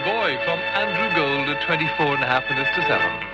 Boy from Andrew Gold at 24 and a half minutes to 7.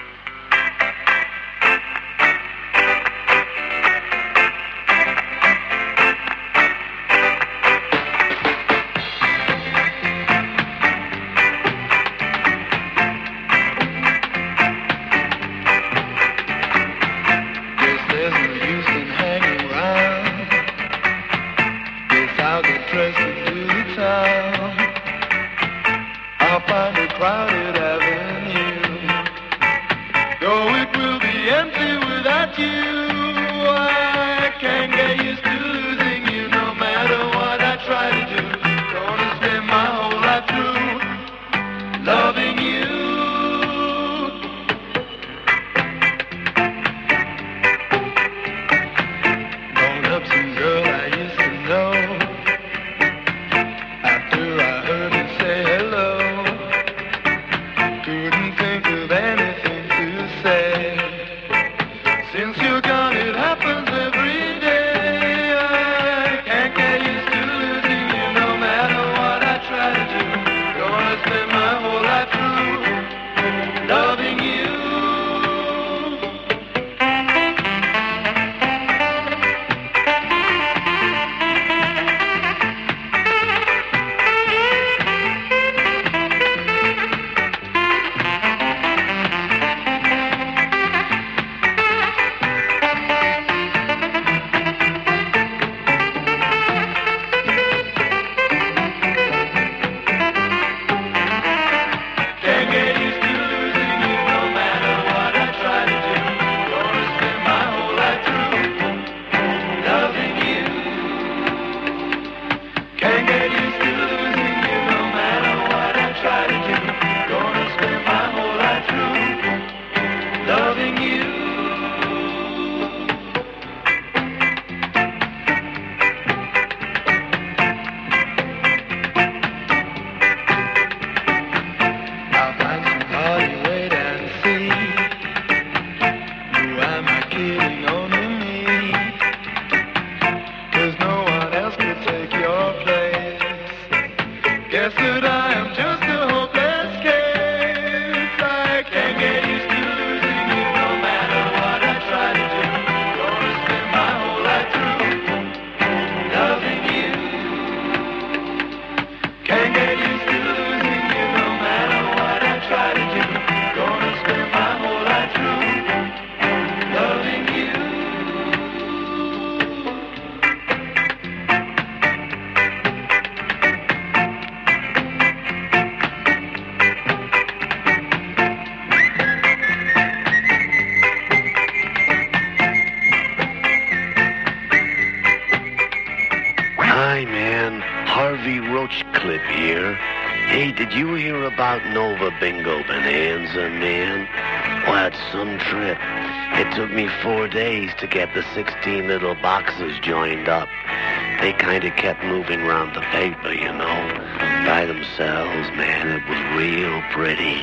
Nova Bingo Bonanza, man. What some trip. It took me 4 days to get the 16 little boxes joined up. They kind of kept moving around the paper, you know, by themselves, man. It was real pretty.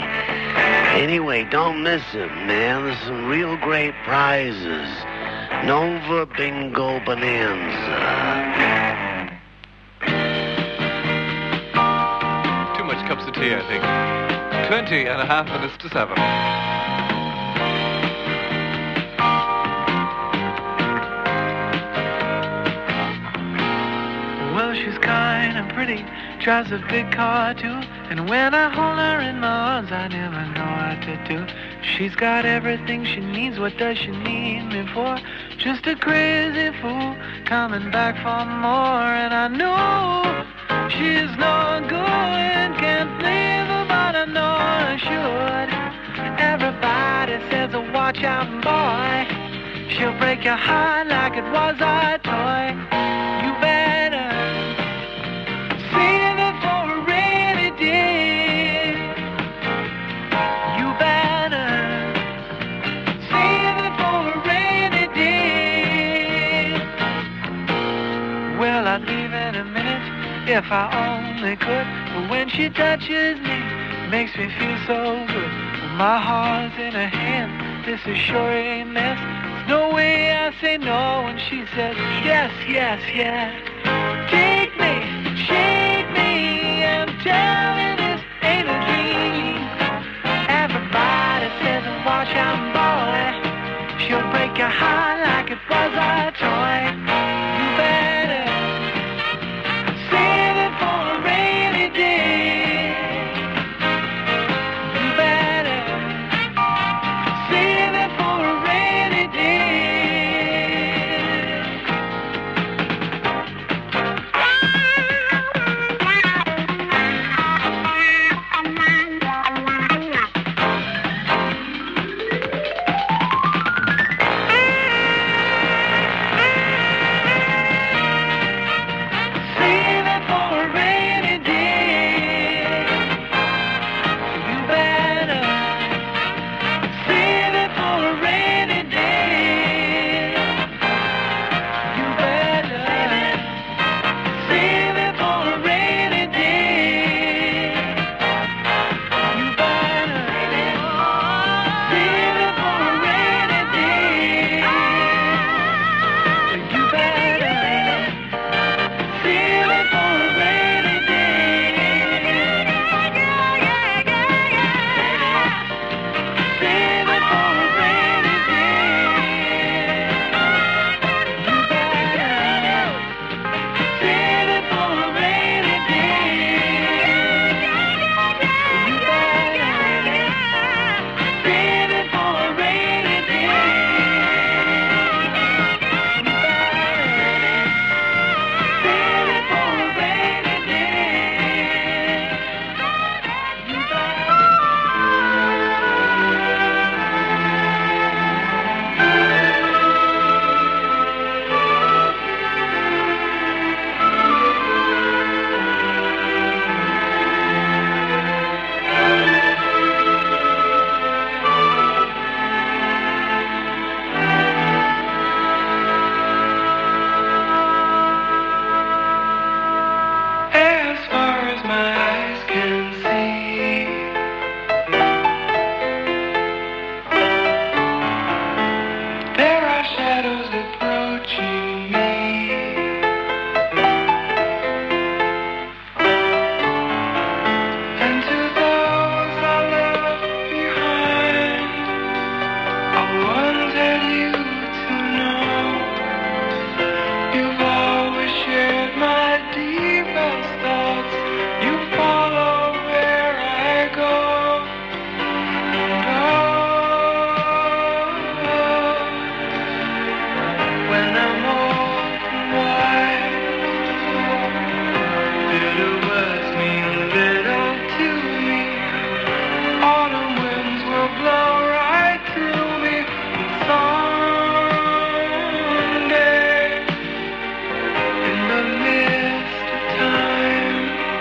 Anyway, don't miss it, man. There's some real great prizes. Nova Bingo Bonanza. Cups of tea, I think. 20 and a half minutes to 7. Well, she's kind and pretty, drives a big car too, and when I hold her in my arms, I never know what to do. She's got everything she needs, what does she need me for? Just a crazy fool, coming back for more, and I know she's no good, can't leave her, but I know I should. Everybody says, oh, watch out, boy, she'll break your heart like it was a toy. You better save it for a rainy day. You better save it for a rainy day. Well, I'd leave in a minute if I only could, but when she touches me, it makes me feel so good. When my heart's in her hand, this is sure a mess. There's no way I say no when she says yes, yes, yes. Take me, shake me, and tell me this ain't your words mean little to me. Autumn winds will blow right through me. And someday, in the midst of time,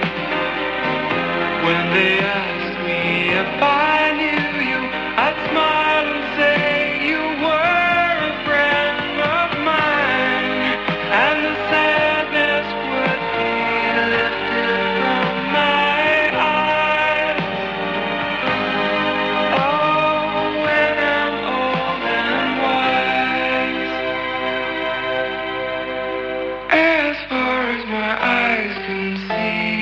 when they asked me if I knew you, I'd smile and say you were a friend of mine, and the sadness would be lifted from my eyes. Oh, when I'm old and wise, as far as my eyes can see.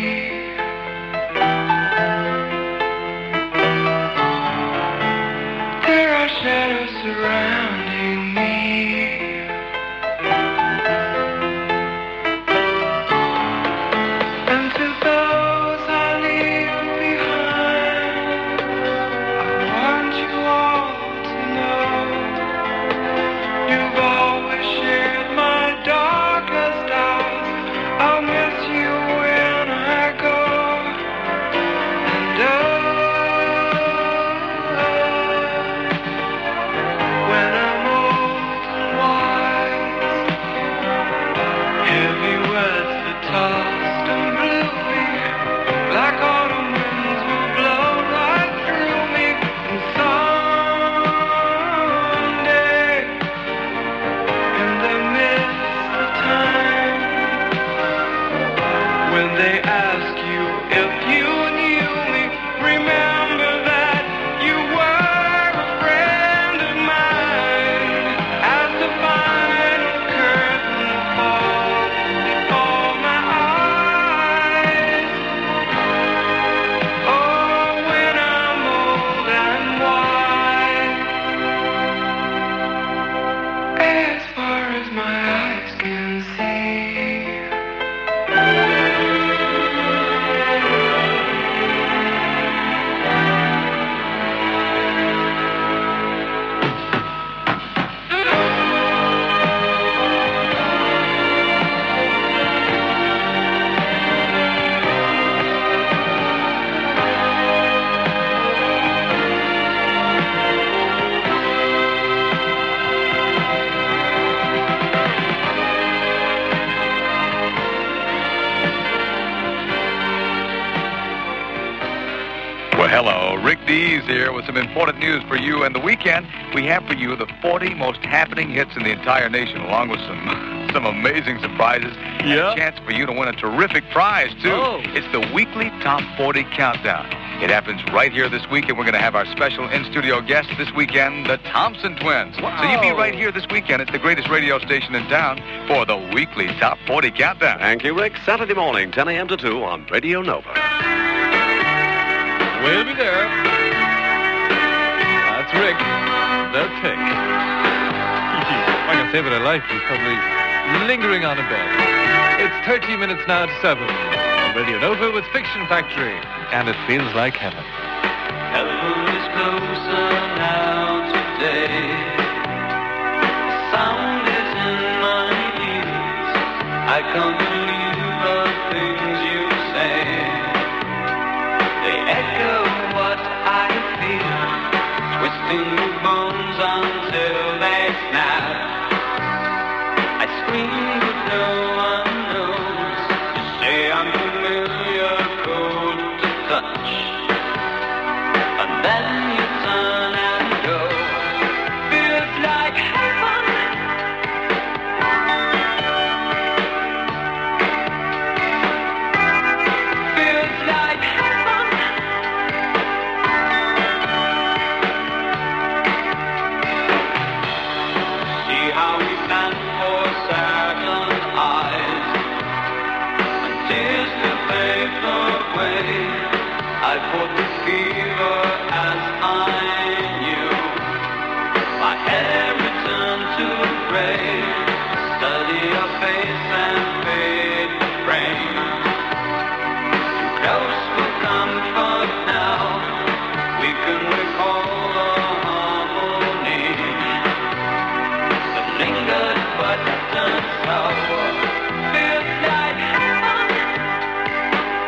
There are shadows surrounding me, and to those I leave behind, I want you all to know you've always shared my darkest hours. I'll miss you when I go, and when I'm old and wise, heavy words that tossed and blew me, black autumn winds will blow right through me. And someday, in the midst of time, when they ask you if you knew me, remember that you were a friend of mine. As the final curtain falls before my eyes, oh, when I'm old and wise, as far as my eyes can see. Well, hello. Rick Dees here with some important news for you. And the weekend, we have for you the 40 most happening hits in the entire nation, along with some amazing surprises. And Yeah. a chance for you to win a terrific prize, too. Oh. It's the weekly Top 40 Countdown. It happens right here this week, and we're going to have our special in-studio guest this weekend, the Thompson Twins. Wow. So you be right here this weekend at the greatest radio station in town for the weekly Top 40 Countdown. Thank you, Rick. Saturday morning, 10 a.m. to 2 on Radio Nova. We'll be there. That's Rick. That's Hick. If I can save it a life, he's probably lingering on a bed. It's 30 minutes now to 7 on Radio Nova with Fiction Factory. And it feels like heaven. Heaven is closer now today. Sound is in my ears. I can't believe the things you say. They echo what I feel, twisting the bones until they snap. I scream but no one knows. You say I'm familiar, cold to touch, and then you turn and go. Feels like heaven. Feels like heaven. See how we stand for second eyes, and tears to fade away. I fought the fever as I knew. My hair returned to gray. Study your face and fade the frame. Close for comfort now. We can recall the harmony that lingered but doesn't sour. Feels like heaven.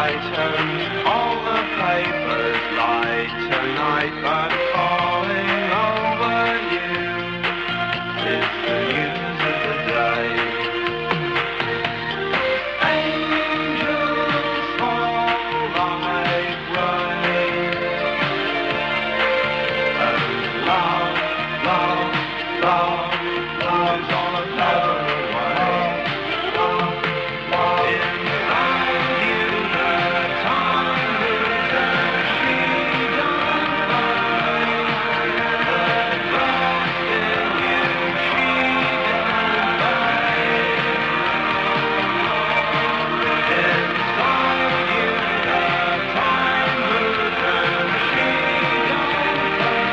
brighten all the papers light tonight, but falling over you is the news of the day. Angels fall like rain, and love, love, love, love is all of heaven away. Inside you, the time moves and she don't find the ghost in you. She don't find inside you. The time moves and she don't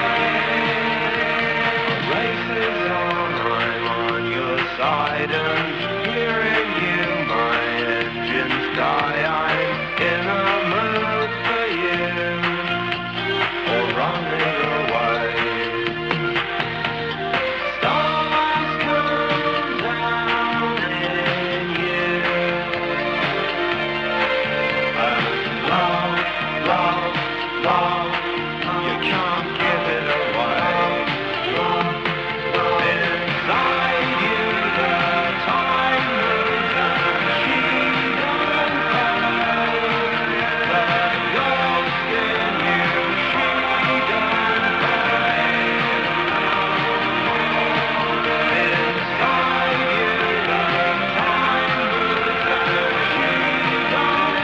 find. Race is on, I'm on your side and hearing you. My engines die. I'm in a mood for you, or running away. Stars come down in you, and love, love, love, you can't give it away. Inside you, the time moves and she don't find the ghost in you. She don't find inside you, the time moves and she don't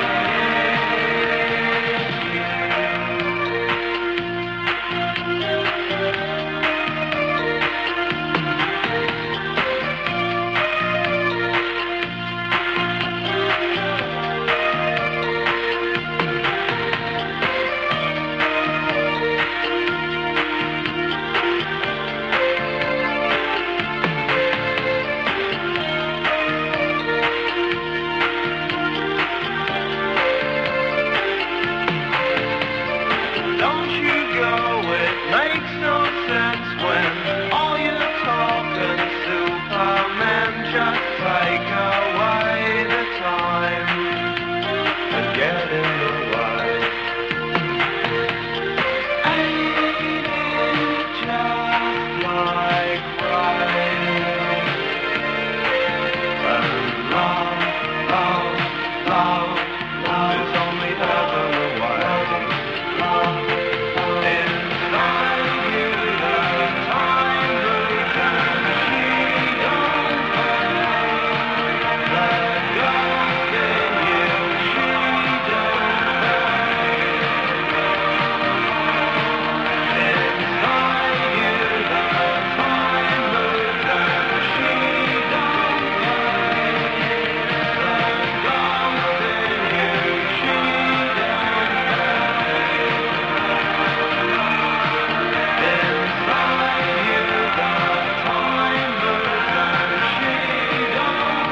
Don't you go, it makes no sense when all your talk and Superman just take away the time and get in the way. Ain't it just like rain? And love, love, love, love is only heaven away. Inside you, the time moves and she don't find the ghost in you. She don't find inside you, the time moves and she don't find the ghost in you. She don't inside you, the time moves and she don't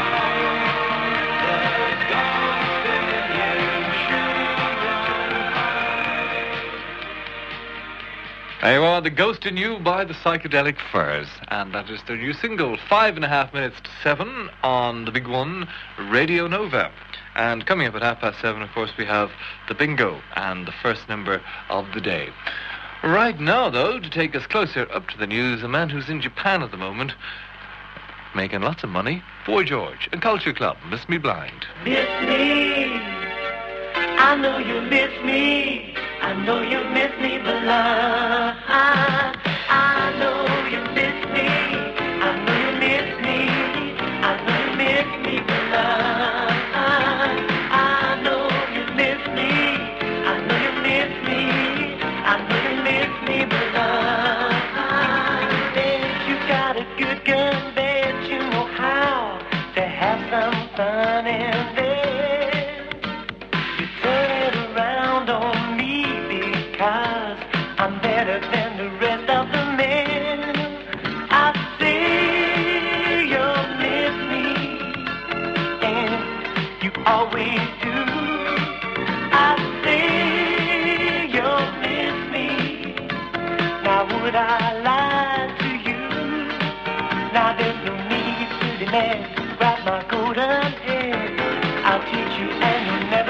There you are, The Ghost in You by the Psychedelic Furs. And that is their new single, 5.5 minutes to 7 on the big one, Radio Nova. And coming up at 7:30, of course, we have the bingo and the first number of the day. Right now, though, to take us closer up to the news, a man who's in Japan at the moment, making lots of money, Boy George, and Culture Club, Miss Me Blind. Miss me, I know you miss me, I know you miss me blind. I know you miss me, I know you miss me, I know you miss me blind. I know you miss me, I know you miss me, I know you miss me blind. Bet you got a good gun, bet you know how to have some fun in there. You turn it around on me because I'm better than the rest of the men. I say you'll miss me, and you always do. I say you'll miss me. Now would I lie to you? Now there's no need to demand. Wrap my golden hair, I'll teach you and you'll never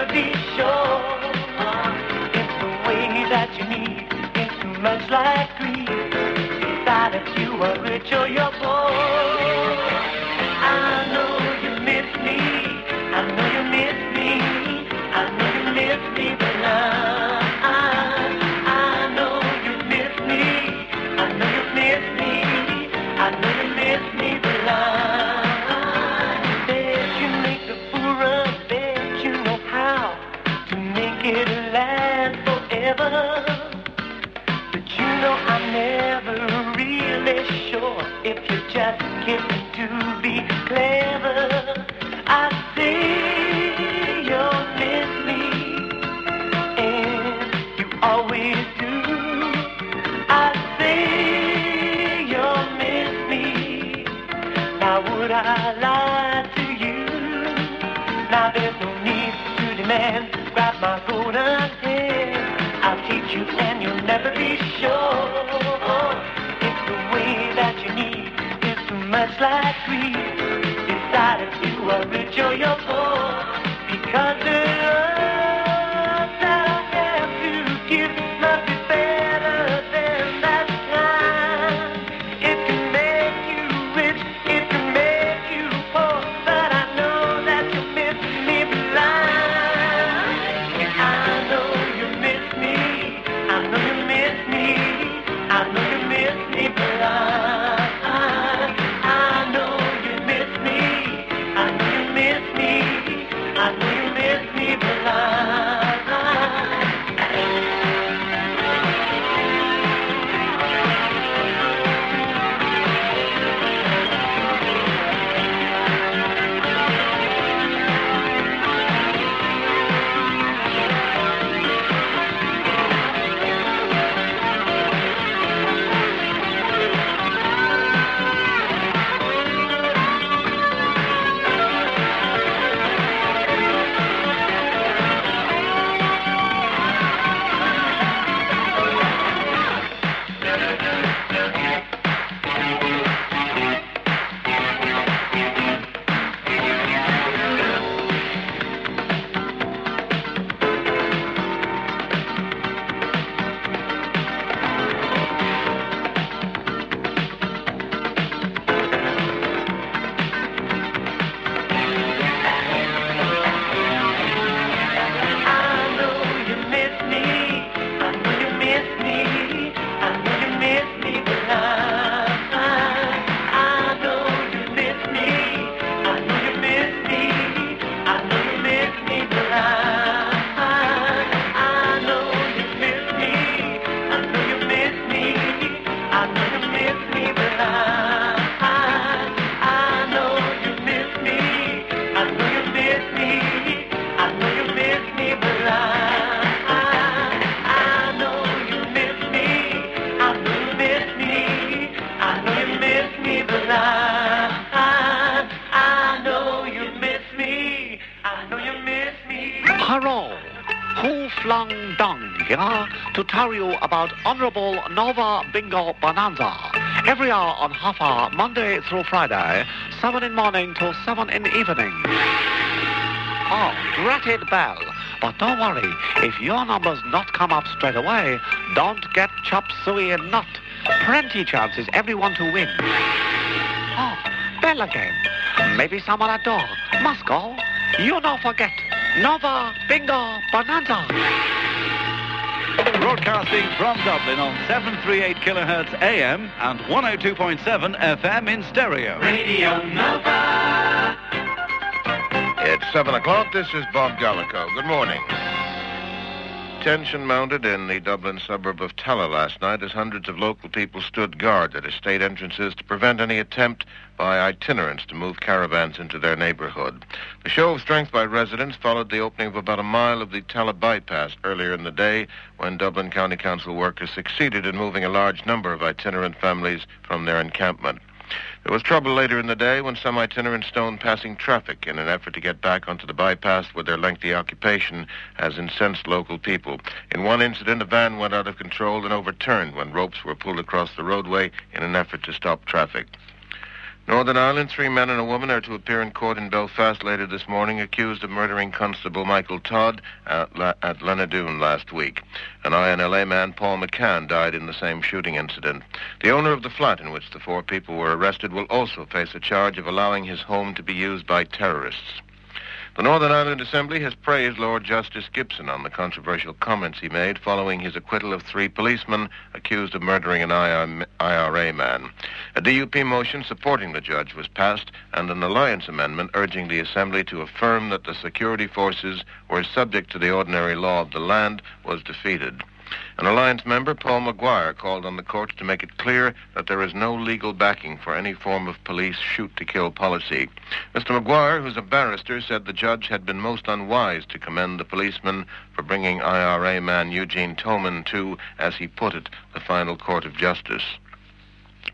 Now there's no need to demand. Grab my golden hand. I'll teach you and you'll never be sure. It's the way that you need. It's too much like greed. Decide if you are rich or you're poor. Because the love that I have to give must be better than that kind. It can make you rich, it can make you poor, but I know that you miss me blind. I know you miss me, I know you miss me, I know you miss me blind. I know you miss me, I know you miss me, I know you miss me blind. Hello, who flung dung here to tell you about Honorable Nova Bingo Bonanza. Every hour on half hour, Monday through Friday, 7 in morning to 7 in evening. Oh, dratted bell. But don't worry, if your number's not come up straight away, don't get chop suey and nut. Plenty chances everyone to win. Oh, bell again. Maybe someone at door. Must go. You no forget. Nova Bingo Bonanza. Broadcasting from Dublin on 738 kilohertz AM and 102.7 FM in stereo. Radio Nova. It's 7 o'clock. This is Bob Gallico. Good morning. Tension mounted in the Dublin suburb of Tala last night as hundreds of local people stood guard at estate entrances to prevent any attempt by itinerants to move caravans into their neighborhood. The show of strength by residents followed the opening of about a mile of the Tala bypass earlier in the day when Dublin County Council workers succeeded in moving a large number of itinerant families from their encampment. There was trouble later in the day when some itinerants stoned passing traffic in an effort to get back onto the bypass where their lengthy occupation has incensed local people. In one incident, a van went out of control and overturned when ropes were pulled across the roadway in an effort to stop traffic. Northern Ireland, 3 men and a woman are to appear in court in Belfast later this morning accused of murdering Constable Michael Todd at Lenadoon last week. An INLA man, Paul McCann, died in the same shooting incident. The owner of the flat in which the 4 people were arrested will also face a charge of allowing his home to be used by terrorists. The Northern Ireland Assembly has praised Lord Justice Gibson on the controversial comments he made following his acquittal of 3 policemen accused of murdering an IRA man. A DUP motion supporting the judge was passed, and an alliance amendment urging the Assembly to affirm that the security forces were subject to the ordinary law of the land was defeated. An alliance member, Paul Maguire, called on the courts to make it clear that there is no legal backing for any form of police shoot-to-kill policy. Mr. Maguire, who's a barrister, said the judge had been most unwise to commend the policeman for bringing IRA man Eugene Toman to, as he put it, the final court of justice.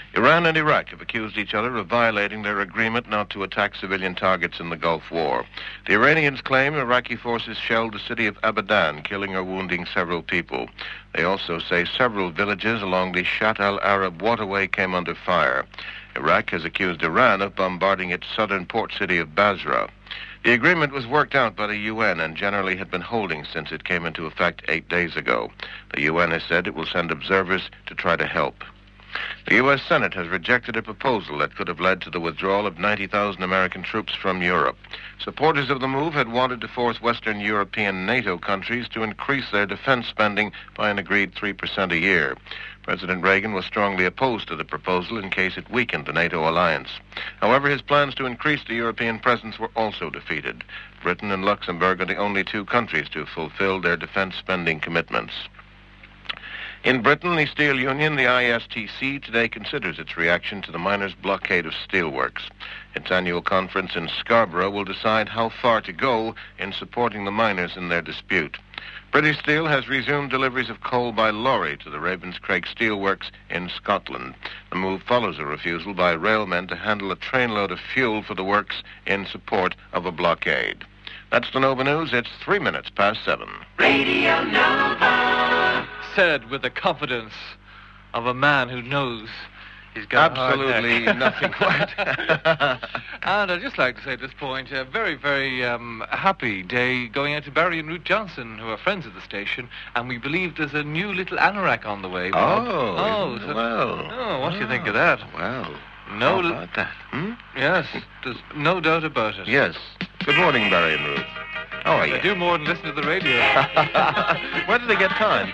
Iran and Iraq have accused each other of violating their agreement not to attack civilian targets in the Gulf War. The Iranians claim Iraqi forces shelled the city of Abadan, killing or wounding several people. They also say several villages along the Shat al-Arab waterway came under fire. Iraq has accused Iran of bombarding its southern port city of Basra. The agreement was worked out by the UN and generally had been holding since it came into effect 8 days ago. The UN has said it will send observers to try to help. The U.S. Senate has rejected a proposal that could have led to the withdrawal of 90,000 American troops from Europe. Supporters of the move had wanted to force Western European NATO countries to increase their defense spending by an agreed 3% a year. President Reagan was strongly opposed to the proposal in case it weakened the NATO alliance. However, his plans to increase the European presence were also defeated. Britain and Luxembourg are the only two countries to fulfill their defense spending commitments. In Britain, the steel union, the ISTC, today considers its reaction to the miners' blockade of steelworks. Its annual conference in Scarborough will decide how far to go in supporting the miners in their dispute. British Steel has resumed deliveries of coal by lorry to the Ravenscraig Steelworks in Scotland. The move follows a refusal by railmen to handle a trainload of fuel for the works in support of a blockade. That's the Nova News. It's 3 minutes past 7. Radio Nova. Said with the confidence of a man who knows he's got absolutely nothing quite. And I'd just like to say at this point, a very, very happy day going out to Barry and Ruth Johnson, who are friends of the station, and we believe there's a new little anorak on the way. Bob. What do you think of that? Well, no, how about that? Yes, there's no doubt about it. Yes. Good morning, Barry and Ruth. How are you? They do more than listen to the radio. Where do they get time?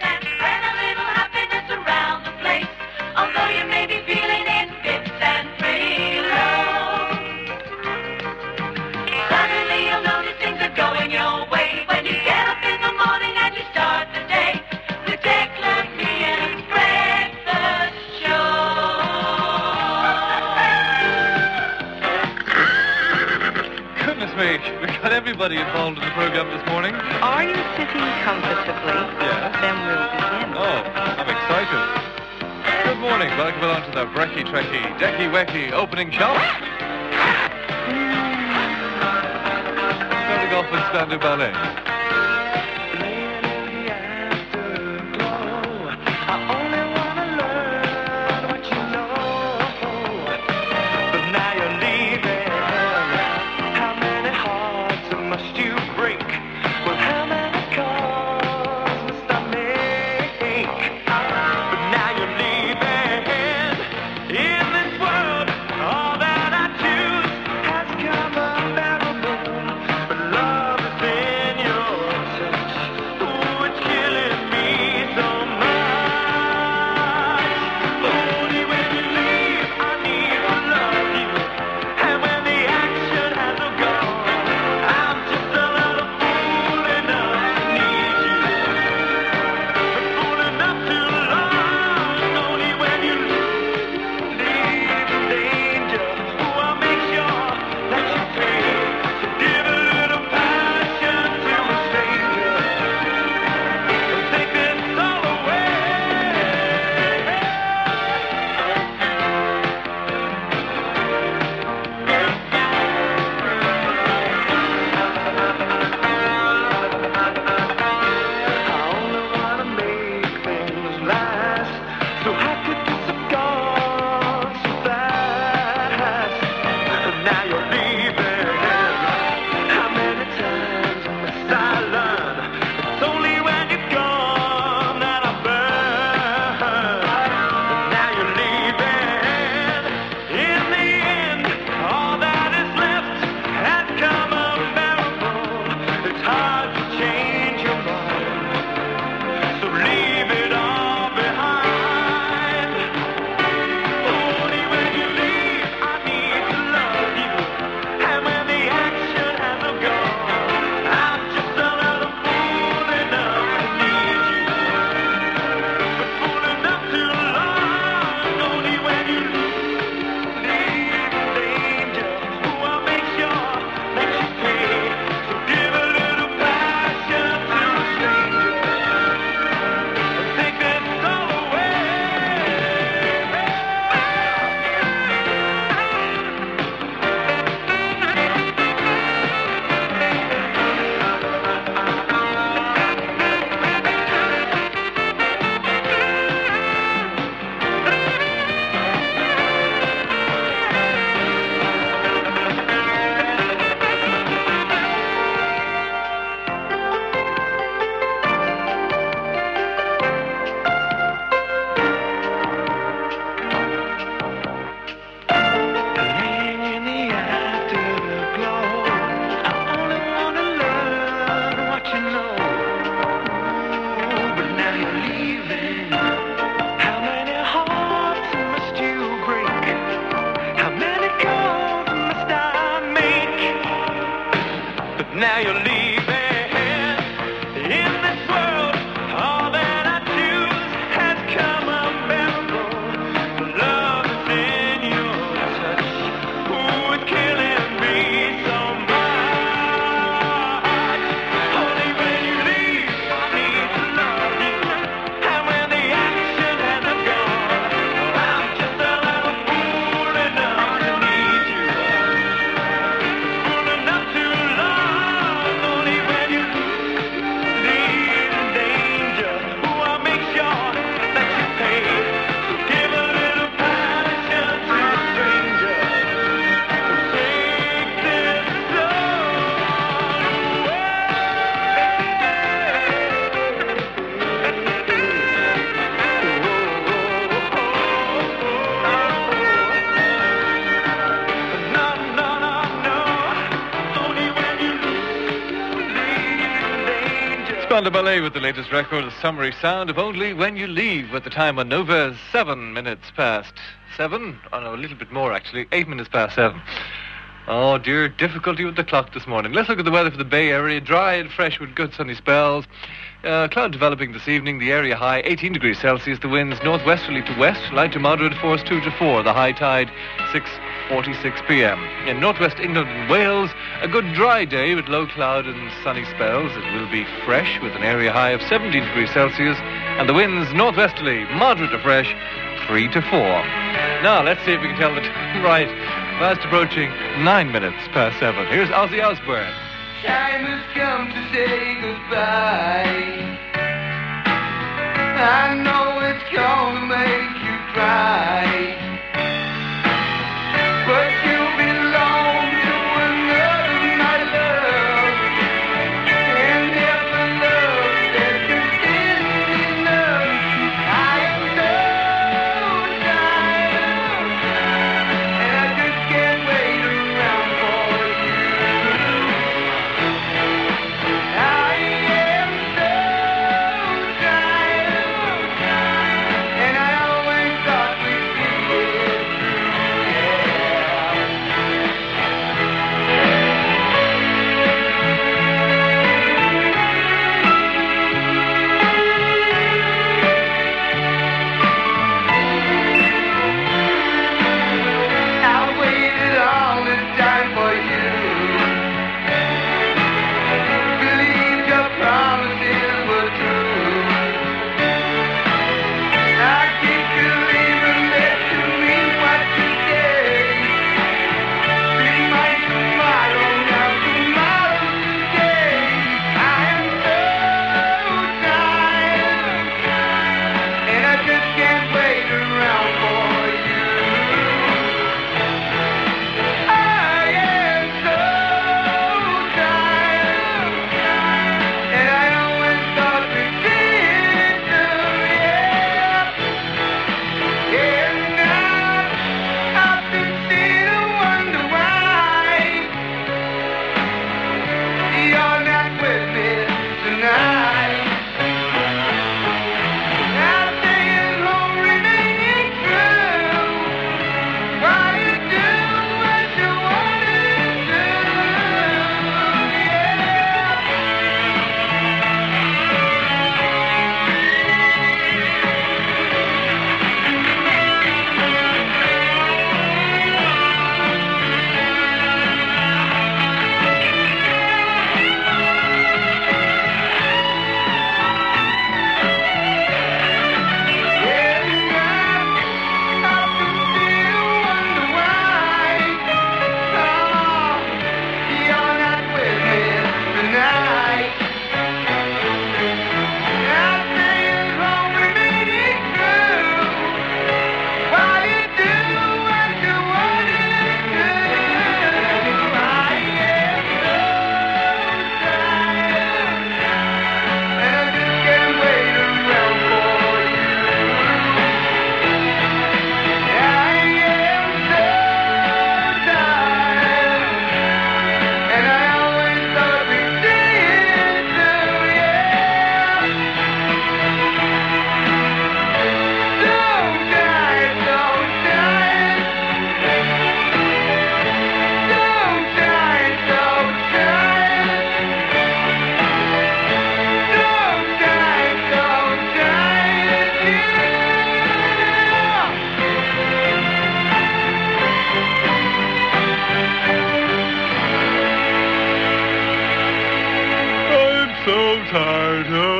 Although you may be feeling in fits and pretty low, suddenly you'll notice things are going your way when you get up in the morning and you start the day with Declan, me and Breakfast Show. Goodness me, we've got everybody involved in the program this morning. Are you sitting comfortably? Yes. Then we'll begin. Oh, I'm excited. Good morning. Welcome along to the Brecky Trekkie, Decky Wecky opening shop. Starting off with Spandau Ballet. Now you're leaving. In this world, all that I choose has come unbearable. Love is in your touch. Ooh, it's killing me so much. Only when you leave, I need to love you. And when the action has gone, I'm just a little fool enough to need you. Fool enough to love. Only when you leave in danger. Ooh, I'll make sure that you pay. So give a little passion to a stranger. Take this Spandau Ballet with the latest record, the summary sound of Only When You Leave, with the time on Nova is 7 minutes past 7. Oh no, a little bit more actually, 8 minutes past 7. Oh dear, difficulty with the clock this morning. Let's look at the weather for the Bay Area. Dry and fresh with good sunny spells. Cloud developing this evening. The area high 18 degrees Celsius. The winds northwesterly to west, light to moderate, force 2 to 4. The high tide 6:46 p.m. In northwest England and Wales, a good dry day with low cloud and sunny spells. It will be fresh with an area high of 17 degrees Celsius, and the winds northwesterly, moderate to fresh, 3 to 4. Now let's see if we can tell the time right. Fast approaching 9 minutes past 7. Here's Ozzy Osbourne. Time has come to say goodbye. I know it's gonna make you cry, but you belong to another, my love. And if the love that you did enough, I am so tired, and I just can't wait around for you. I am so tired, and I always thought we'd be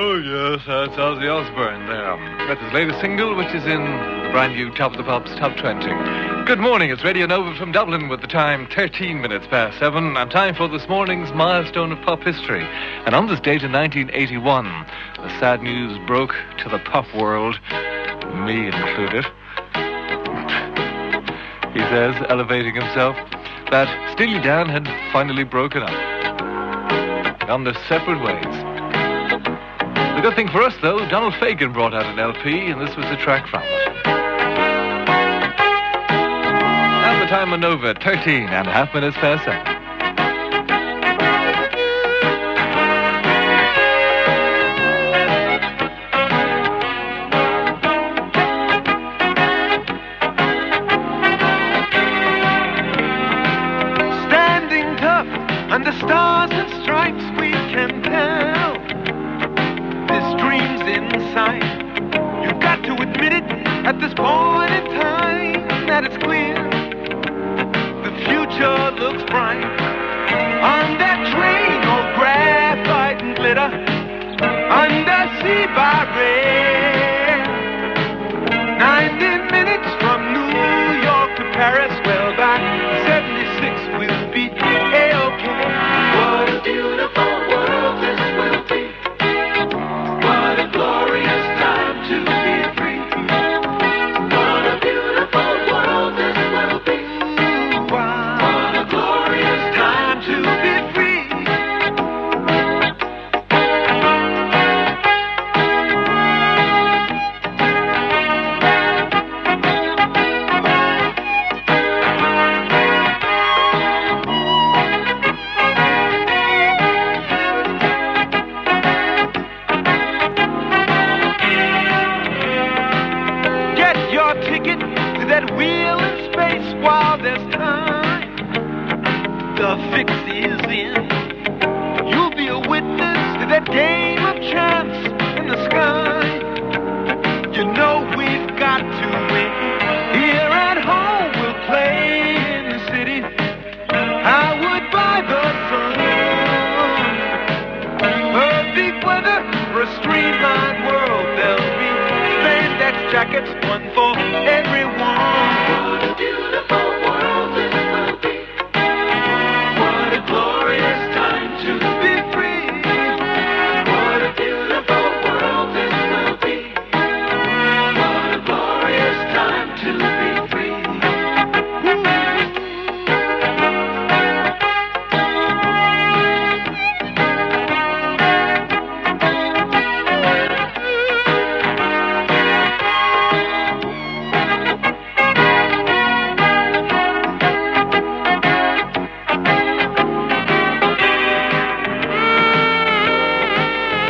Oh, yes, that's Ozzy Osbourne there. That's his latest single, which is in the brand new Top of the Pops Top 20. Good morning, it's Radio Nova from Dublin with the time 13 minutes past 7, and time for this morning's milestone of pop history. And on this date in 1981, the sad news broke to the pop world, me included. He says, elevating himself, that Steely Dan had finally broken up. On their separate ways. The good thing for us, though, Donald Fagen brought out an LP, and this was a track from it. And the time on Nova, 13.5 minutes past 7. Standing tough under stars and stripes, we can tell this dream's inside. You've got to admit it at this point in time that it's clear the future looks bright. On that train, all graphite and glitter, undersea by rail. 90 minutes from New York to Paris, well, by 76 we'll be A-OK. What a beautiful world this will be. What a glorious time to be free. What a beautiful world this will be. What a glorious time to be free. Get your ticket to that wheel in space while there's time. The fix is in. You'll be a witness to that game of chance in the sky. You know we've got to win. Here at home we'll play in the city. Howard by the sun. Perfect weather for a streamlined world. There'll be spandex jackets